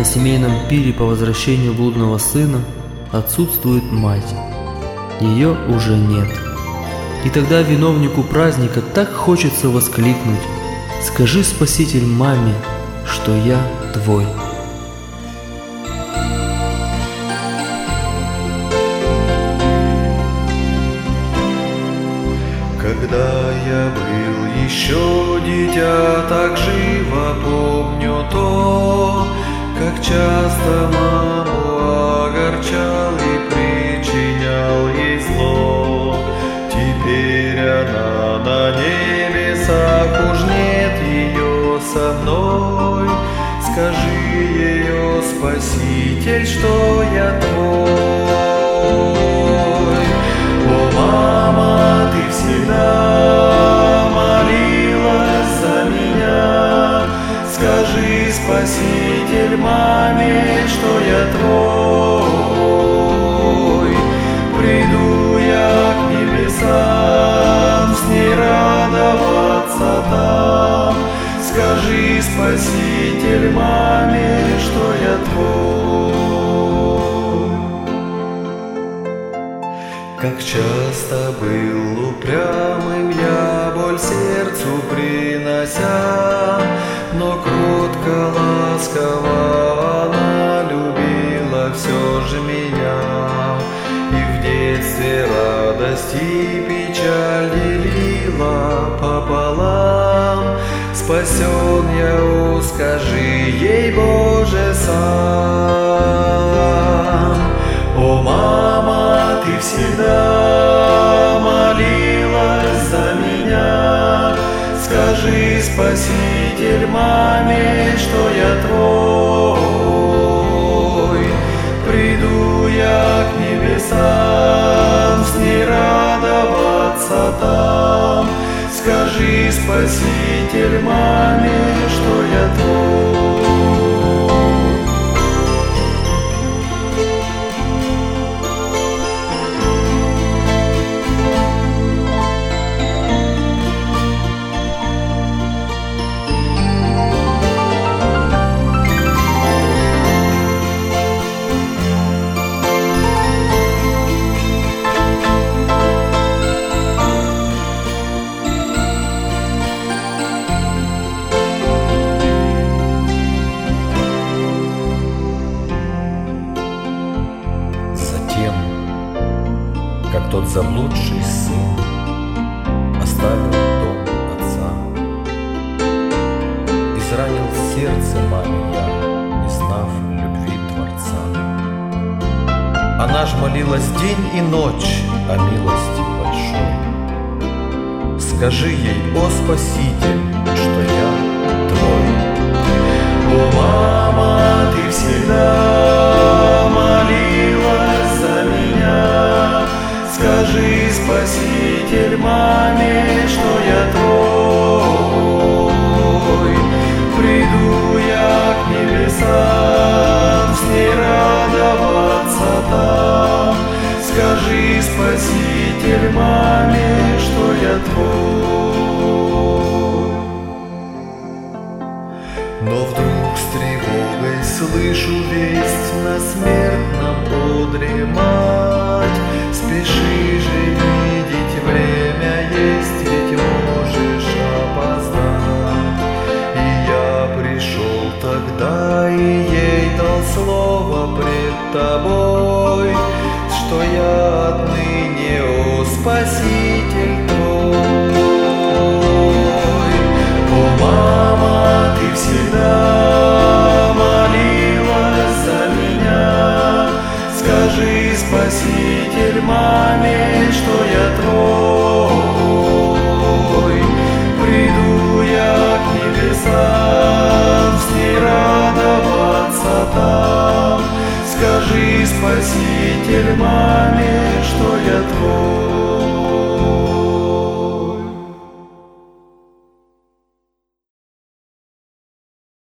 на семейном пире по возвращению блудного сына отсутствует мать. Ее уже нет. И тогда виновнику праздника так хочется воскликнуть: «Скажи, Спаситель, маме, что я твой». Когда я был еще дитя, так живо помню то, как часто маму огорчал и причинял ей зло. Теперь она на небесах, уж нет ее со мной. Скажи ее, Спаситель, что я твой. О, мама, ты всегда молилась за меня. Скажи, Спаситель, маме, что я твой. Приду я к небесам, с ней радоваться там. Скажи, Спаситель, маме, что я твой. Как часто был упрямым я, боль сердцу принося, но кротко, ласково она любила все же меня. И в детстве радость и печаль делила пополам. Спасен я, о, скажи ей, Боже, сам. О, мама, ты всегда молилась за меня. Скажи, Спаситель, маме, что я твой. Приду я к небесам, с ней радоваться там. Скажи, Спаситель, маме, что я твой. Как тот заблудший сын оставил дом отца. Изранил сердце маме я, не знав любви Творца. Она ж молилась день и ночь о милости большой. Скажи ей, о Спаситель, что я твой. О, мама, ты всегда молилась за меня. Скажи, Спаситель, маме, что я твой. Приду я к небесам, с ней радоваться там. Скажи, Спаситель, маме, что я твой. Но вдруг с тревогой слышу весть: на смертном одре мать. Спеши же, видеть время есть, ведь можешь опоздать. И я пришел тогда и ей дал слово пред тобой, что я отныне, о Спаситель твой. О, мама, ты всегда молилась за меня. Скажи, Спаситель, маме, что я твой. Приду я к небесам, с ней радоваться там. Скажи, Спаситель, маме, что я твой.